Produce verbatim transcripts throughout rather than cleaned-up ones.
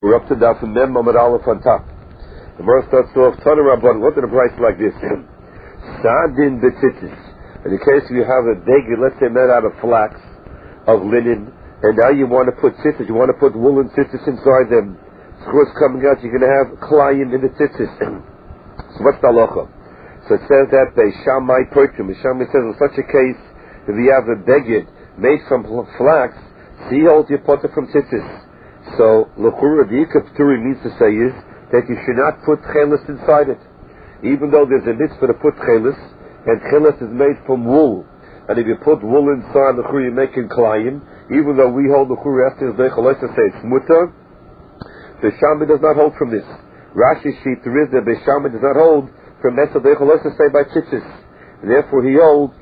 We're up to Daf Mem Amud Aleph on top. The verse starts off, Tana Rabban, look at a price like this. Sadin b'tzitzis. In the case where you have a deged, let's say made out of flax, of linen, and now you want to put tzitzis, you want to put woolen tzitzis inside them. Screws coming out, you're going to have klayim in the tzitzis. So what's the halacha? So it says that Beis Shammai Perchim. Beis Shammai says in such a case, if you have a deged made from flax, he holds your potter from tzitzis. So, l'chura, the Ikar P'turi means to say is that you should not put chelis inside it. Even though there's a mitzvah to put chelis, and chelis is made from wool, and if you put wool inside l'chura, you're making klayim, even though we hold l'chura after the Deichel to say it's mutter, Beis Shammai does not hold from this. Rashi sheet, there is that Beis Shammai does not hold from Mesa Deichel to say by tzitzis. And therefore he holds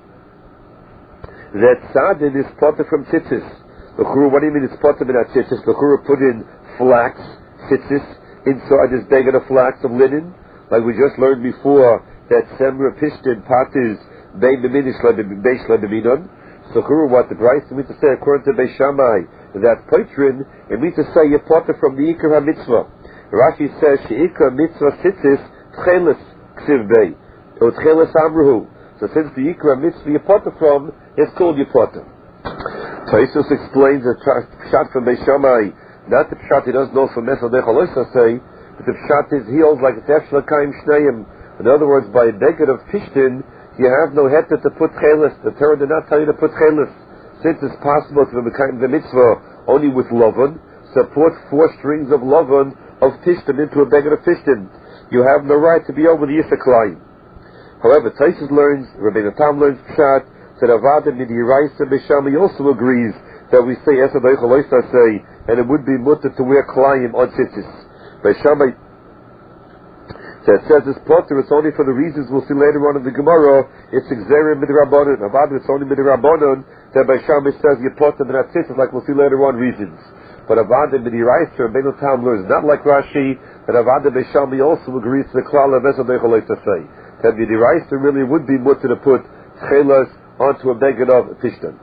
that sadin is potter from tzitzis. L'chura, what do you mean it's potter min tzitzis? L'chura put in flax, tzitzis, inside this beggar of flax of linen, like we just learned before that semra pishtin patis bein b'minish beish lebiminon. So l'chura, what the price means to say according to Beis Shammai, that patron, it means to say you're potter from the Ikar HaMitzvah. Rashi says she'ikar mitzvah tzitzis tchelis ksiv bei, or tchelis amruhu. So since the Ikar HaMitzvah you're potter from, it's called your potter. Taisus explains the pshat from Beis Shammai, not the pshat he doesn't know from Mesa Deichel say, but the pshat is he holds like it's Efshel Kaim Shneim. In other words, by a beggar of Pishtin, you have no heter to put chelis. The Torah did not tell you to put chelis. Since it's possible to be the mitzvah only with lovan, so put four strings of lovan of Pishtin into a beggar of Pishtin. You have no right to be over the Yisaklayim. However, Taisus learns, Rabbeinu Tam learns pshat, that Avada Midiraisa Beis Shammai also agrees that we say Esad Deichel say, and it would be mutter to wear klayim on tzitzis. Beis Shammai that says this potter it's only for the reasons we'll see later on in the Gemara. It's Xerim Midrabanan. Avada it's only Midrabanan that Beis Shammai says you potter min tzitzis, like we'll see later on reasons. But Avada Midiraisa Rabbeinu Tam learns not like Rashi that Avada Beis Shammai also agrees to the klal of Esad Deichel say that Midiraisa really would be mutter to put chelas onto a beggar of Pishtan.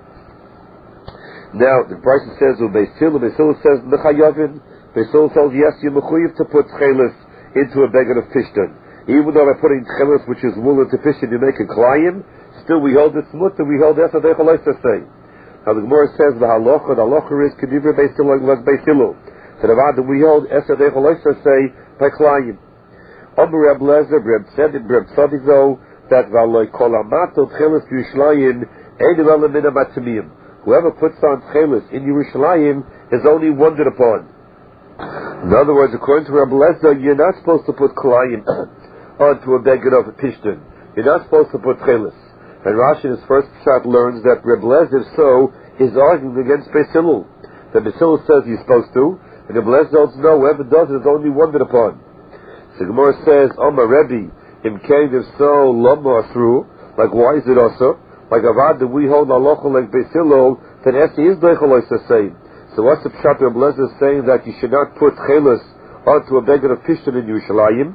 Now, the price says, Beis Hillel, Beis Hillel says, Mechayavin. Beis Hillel says, yes, you're mechuyev to put chelis into a beggar of Pishtan. Even though by putting chelis, which is wool into Pishtan, you make a klayim, still we hold it's mutter, we hold Esad Deichel say. Now the Gemara says, the halacha, the halacha is, Kedivra Beis Hillel, like Beis Hillel. So the Avada, we hold Esad Deichel say, by klayim. Amr Reb Lezer, Reb Tzedek, Reb Tzadik, though, that Valoi Kol Amato Tchelis Yerushalayim Ein Elamim Atamim. Whoever puts on Tchelis in Yerushalayim is only wondered upon. In other words, according to Rabbi Lezer, you're not supposed to put Klayim onto a beggar of a Pishtan. You're not supposed to put Tchelis. And Rashi in his first shot learns that Rabbi Lezer so is arguing against Beis Hillel. That Beis Hillel says he's supposed to, and Rabbi Lezer says no, whoever does it is only wondered upon. So Gemara says, Omar Rebbe, in case if so, lama through, like why is it also? Like Avada, we hold halacha like Beis Hillel, then Esi is Deichel the same. So what's the pshat of Lezer saying that you should not put chelis onto a beggar of Pishtan in Yerushalayim?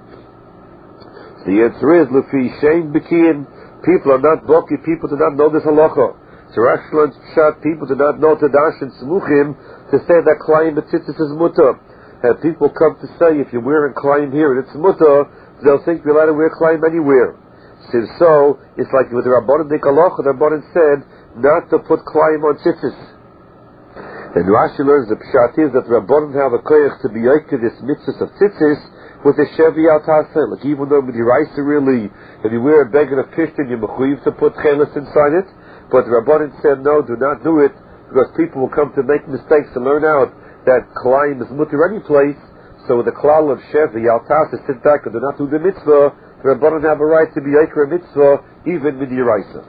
So the answer is, Lefi Shein Bekiyin, people are not bulky, people do not know this halacha. So Rashi learns pshat, people do not know to dash and smuchim to say that klayim b'tzitzis is mutter. And people come to say, if you're wearing klayim here and it's mutter, they'll think you're allowed to wear klayim anywhere. Since so, it's like with the Rabbanan Nikaloch, the Rabbanan said not to put klayim on tzitzis. And Rashi learns the pshat is that the Rabbanan have a koyach to be yoke this mitzvah of tzitzis with a shevi al taseh. Like even though with the Raisa really, if you wear a beggar of Pishtan, you're mechuyev to put chelis inside it. But the Rabbanan said no, do not do it, because people will come to make mistakes and learn out that klayim is mutter any place. So with the klal of Shevi, Al Tasa, sit back and do not do the mitzvah, the Rabbanan have a right to be Eikra mitzvah, even with Yeraisa.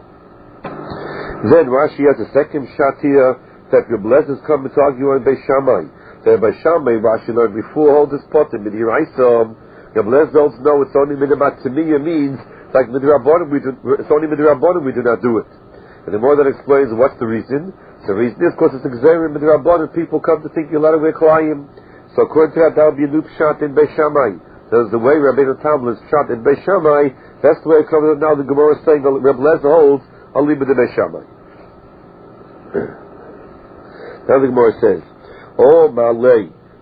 Then Rashi has a second shot here, that Reb Lezer is coming to argue on Beis Shammai. That Beis Shammai, Rashi learned before, hold this pot in with Yeraisa, Reb Lezer don't know it's only with the Matzemiya means, like with the Rabbanan, we do, it's only with the Rabbanan we do not do it. And the more that explains what's the reason, so the reason is because it's a Gzerim with the Rabbanan, people come to think you're allowed to wear Klayim. So according to that, that would be a new pshat in Beis Shammai. That's the way Rabbeinu Tam is pshat in Beis Shammai. That's the way it comes out now. The Gemara is saying that Reb Lezer holds, I'll leave it in Beis Shammai. Now the Gemara says, Oh, Malay,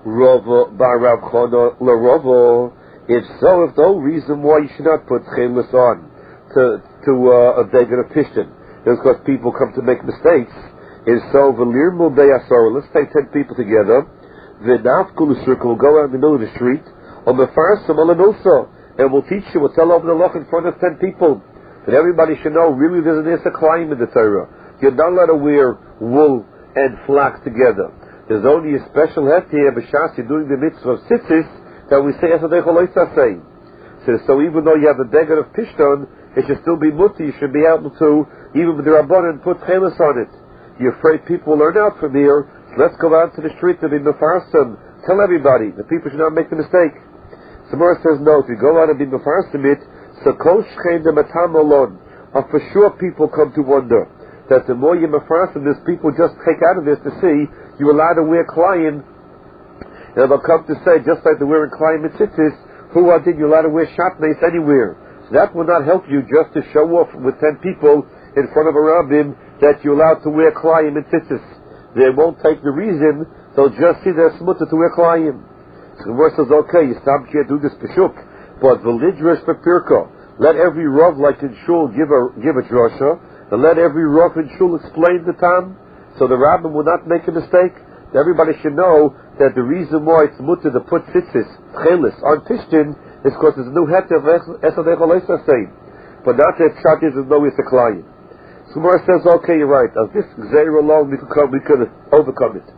Rava bar Rav Chana LaRava. If so, if the whole reason why you should not put Chelis on to to uh, a beggar of Pishtin is because people come to make mistakes, is so Velir Mubei Asara, let's take ten people together, V'nafkul circle, we'll go out in the middle of the street, or Mefarsim Alanulsa, and we'll teach you, we'll tell over the loch in front of ten people, that everybody should know, really there's an Issa Klaim in the Torah. You're not allowed to wear wool and flax together. There's only a special het here, B'shas, you're doing the mitzvah of tzitzis, that we say Esadei Choloisa say. So, so even though you have the beggar of Pishton, it should still be muti, you should be able to, even with the Rabbanan, put chelis on it. You're afraid people will learn out from here, so let's go out to the street to be mefarsim. Tell everybody, the people should not make the mistake. Samara says no, if you go out and be mefarsim it, so kol shchein de matam alon, for sure people come to wonder, that the more you mefarsim this, people just take out of this to see, you're allowed to wear Klayim, and they'll come to say, just like they're wearing Klayim and tzitzis, who are did you allowed to wear shatnez anywhere? So that will not help you just to show off with ten people in front of a rabbin that you're allowed to wear Klayim and tzitzis. They won't take the reason, they'll just see their smutta to wear Klayim. So the verse says, okay, you stop here, do this peshuk, but v'lidrash b'pirka, let every rav like in shul give a, give a drasha, and let every rav in shul explain the tam, so the rabbin will not make a mistake. Everybody should know that the reason why it's mutter to put tzitzis, chelis, on Pishtin is because there's a new het of Esadei Choloisa saying. But not that shot is no Issa Klaim. So Gemara says, okay, you're right. As this Gzeir alone, we could, come, we could overcome it.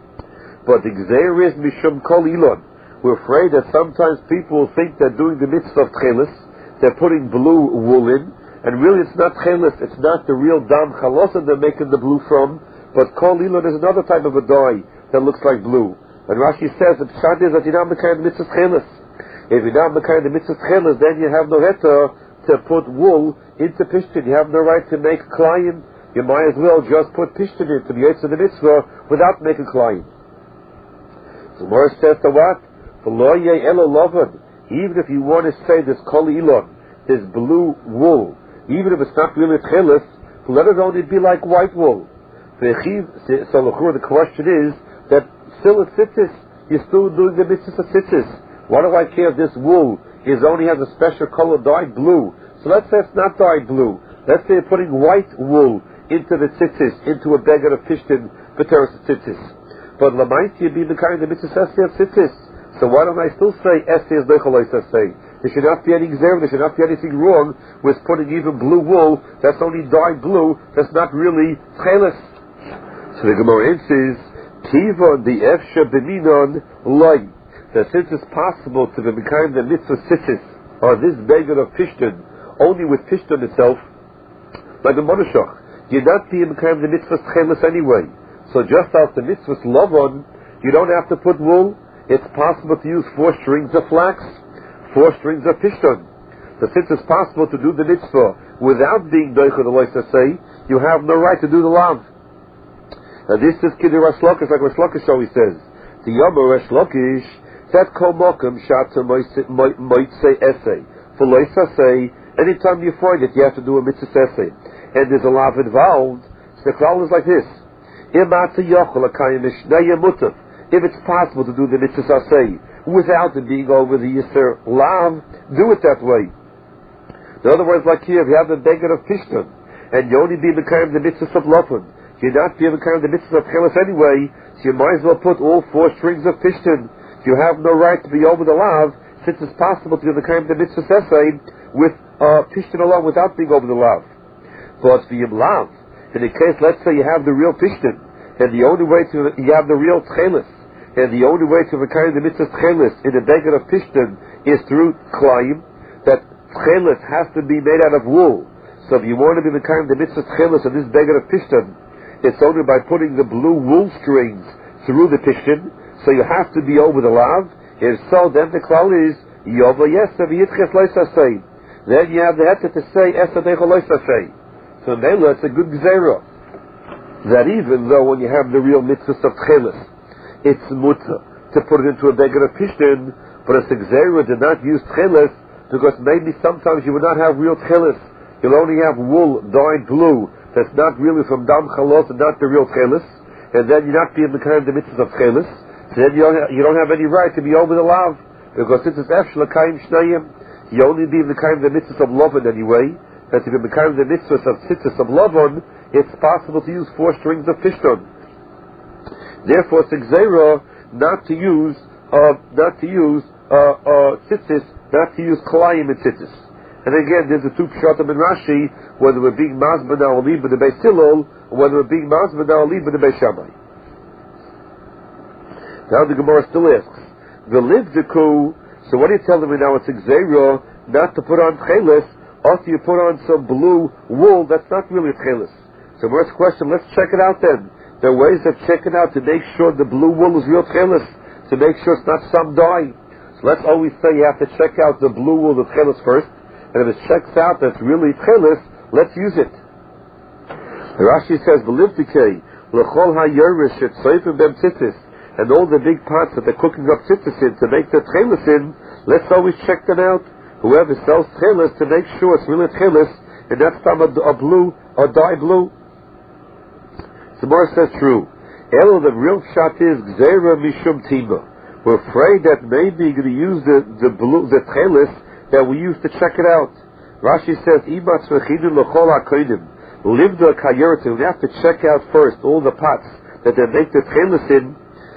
But the Gzeir is Mishum Kol Ilon. We're afraid that sometimes people think they're doing the mitzvah of chelis, they're putting blue wool in, and really it's not chelis, it's not the real dam chalosa they're making the blue from, but Kol Ilon is another type of a dye that looks like blue. And Rashi says the pshat is that you're not mekayim the mitzvah chelis. If you're not mekayim the mitzvah chelis, then you have no heta to put wool into pishtin. You have no right to make klayim. You might as well just put pishtin in to be yetzer the mitzvah without making klayim. So Morris says to what? Even if you want to say this Kol Ilon, this blue wool, even if it's not really chelis, let it only be like white wool. So the question is that still it's tzitzis, you're still doing the mitzvah of tzitzis. Why do I care if this wool is only has a special color dyed blue? So let's say it's not dyed blue. Let's say you're putting white wool into the tzitzis, into a beggar of pishtin, b'teres tzitzis. But l'mayt you be the kind of mitzvah of tzitzis. So why don't I still say esay as nechol say? There should not be any gzerim, there should not be anything wrong with putting even blue wool that's only dyed blue, that's not really chelis. So the Gemara says, Tiva the Efsha Beminon Loi, that since it's possible to be kind the mitzvah tzitzis on this beggar of Pishton, only with Pishton itself, like the Monoshach, you're not being kind the mitzvah chelis anyway. So just as the mitzvah lavon, you don't have to put wool, it's possible to use four strings of flax, four strings of Pishton. So since it's possible to do the mitzvah without being doichad Eloi say, you have no right to do the lav. Now this is Kiddur Resh Lakish, like Resh Lakish always says. The Yomer Resh Lakish, that kol mokum shata might say essay. For loisa say, anytime you find it, you have to do a mitzvah essay. And there's a lav involved. So the klal is like this. If it's possible to do the mitzvah essay without it being over the Yisr lav, do it that way. In other words, like here, if you have the beggar of Pishton, and you only be the kind of the mitzvah of Lopin, you're not given kind of the mitzvah of chelis anyway, so you might as well put all four strings of pishtin. You have no right to be over the lav, since it's possible to do the kind of the mitzvah essay with uh, pishtin alone without being over the lav. But for yim lav, in the case, let's say you have the real pishtin, and the only way to, you have the real chelis, and the only way to the kind of the mitzvah chelis in the beggar of pishtin is through klayim, that chelis has to be made out of wool. So if you want to be the kind of the mitzvah chelis of this beggar of pishtin, it's only by putting the blue wool strings through the pishtin, so you have to be over the lav. If so, then the klal is Yova Yesav Yitches Loisa say. Then you have the heter to say Esadei Choloisa say. So Mela, it's a good gzera that even though when you have the real mitzvahs of chelis, it's mutter to put it into a beggar of pishtin, but it's a gzera to not use chelis because maybe sometimes you would not have real chelis. You'll only have wool dyed blue. That's not really from dam chalos and not the real chelis, and then you're not being the kind of the mitzvahs of chelis. So then you don't have, you don't have any right to be over the lav, because since it's Efsh L'Kayim Shnayim, you only be L'Kayim the mitzvahs of Lovon anyway, that if you become the mitzvahs of Tzitzis of Lovon, it's possible to use four strings of Fishton. Therefore, it's Gzeira not to use, uh, not to use, uh, uh, Tzitzis, not to use Kalayim and Tzitzis. And again, there's the two Pshatim in Rashi, whether we're being Mazbana or Liba the Beis Hillel, or whether we're being Mazbana or Liba the Beis Shammai. Now the Gemara still asks, the Livdiku, so what do you tell them now? It's Gzeira not to put on Tchelis, after you put on some blue wool, that's not really Tchelis. So first question, let's check it out then. There are ways of checking out to make sure the blue wool is real Tchelis, to make sure it's not some dye. So let's always say you have to check out the blue wool of Tchelis first, and if it checks out that's really Tchelis, let's use it. Rashi says, V'livdikei, l'chol ha'yerish et soifim bem tzitzis, and all the big pots that they're cooking up tzitzis in to make the Tchelis in, let's always check them out. Whoever sells Tchelis, to make sure it's really Tchelis, and that's some a, a blue, or dye blue. The Gemara says true. Elo, the real shot is Gzeira mishum tima. We're afraid that maybe you're going to use the, the blue, the Tchelis that we use to check it out. Rashi says, Imatz v'chidun l'chol ha'koidim. Livda kayeratim. We have to check out first all the pots that they make the Tchelis in.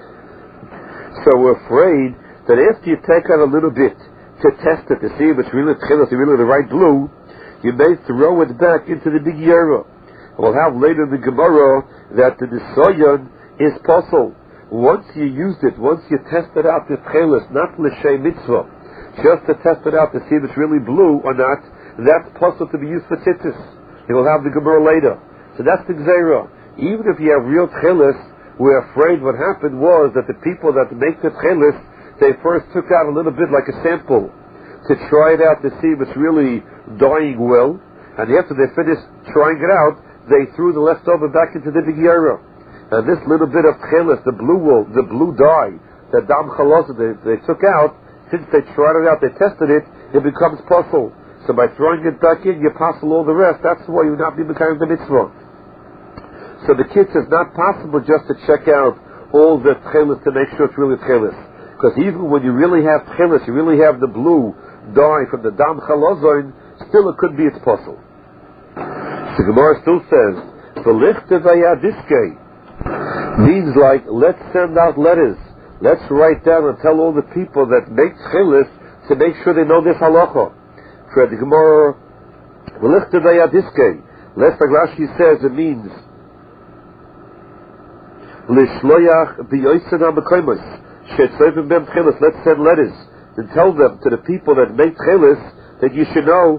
So we're afraid that after you take out a little bit to test it, to see if it's really Tchelis, really the right blue, you may throw it back into the big Yera. We'll have later in the Gemara that the Nisayon is possible. Once you used it, once you tested out the Tchelis, not l'shay mitzvah, just to test it out to see if it's really blue or not, that's possible to be used for tzitzis. We'll have the Gemara later. So that's the Gzeira. Even if you have real Tchelis, we're afraid what happened was that the people that make the Tchelis, they first took out a little bit like a sample to try it out to see if it's really dyeing well, and after they finished trying it out, they threw the leftover back into the big Yera. And this little bit of Tchelis, the blue wool, the blue dye, the dam chalosa they, they took out, since they tried it out, they tested it, it becomes puzzle. So by throwing it back in, you puzzle all the rest. That's why you not be becoming the mitzvah. So the kids, it's not possible just to check out all the Tchelis to make sure it's really Tchelis. Because even when you really have Tchelis, you really have the blue dye from the dam chalosa, still it could be its puzzle. The Gemara still says, means like, let's send out letters. Let's write down and tell all the people that make Tchelis to make sure they know this halacha. For the Gemara, let's like Rashi says, it means let's send letters and tell them to the people that make Tchelis that you should know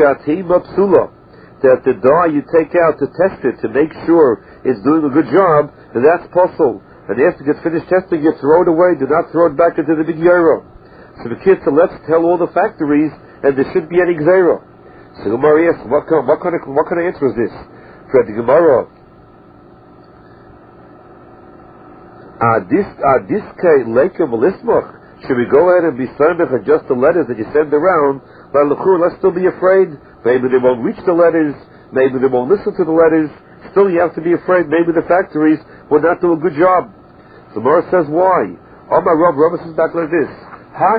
that the dye you take out to test it, to make sure it's doing a good job, and that's possible. And after you get finished testing, you throw it away. Do not throw it back into the big Yera. So the kids said, let's tell all the factories, and there shouldn't be any Gzeira. So the Gemara asks, what kind, what kind of what kind of answer is this? For the Gemara, should we go ahead and be samech at just the letters that you send around? But let's still be afraid. Maybe they won't reach the letters. Maybe they won't listen to the letters. Still, you have to be afraid. Maybe the factories will not do a good job. The Gemara says, why? Omar Rav, Rav says back like this.